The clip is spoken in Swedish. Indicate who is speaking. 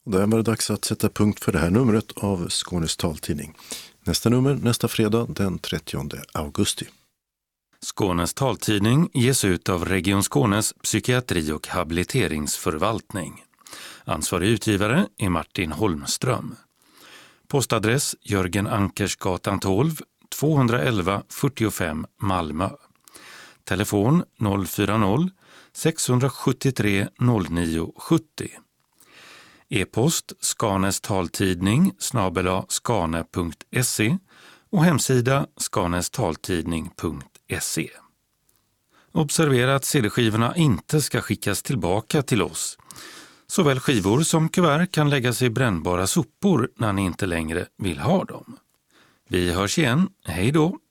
Speaker 1: Och då var det dags att sätta punkt för det här numret av Skånes taltidning. Nästa nummer nästa fredag den 30 augusti.
Speaker 2: Skånes taltidning ges ut av Region Skånes psykiatri- och habiliteringsförvaltning. Ansvarig utgivare är Martin Holmström. Postadress Jörgen Ankersgatan 12, 211 45 Malmö. Telefon 040-673 0970. E-post skanestaltidning@skane.se och hemsida skanestaltidning.se. Observera att CD-skivorna inte ska skickas tillbaka till oss. Såväl skivor som kuvert kan läggas i brännbara sopor när ni inte längre vill ha dem. Vi hörs igen, hej då!